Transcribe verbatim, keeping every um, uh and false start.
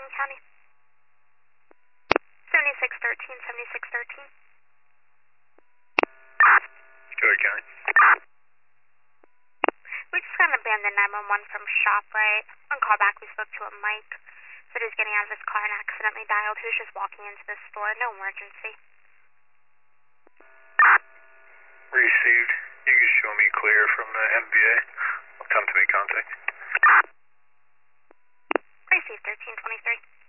King County. seventy-six thirteen, seventy-six thirteen. Go ahead, County. We just got an abandoned nine one one from ShopRite. On callback, we spoke to a Mike. Said he was getting out of his car and accidentally dialed. He was just walking into the store. No emergency. Received. You can show me clear from the M V A. What time to make contact? Received thirteen twenty-three.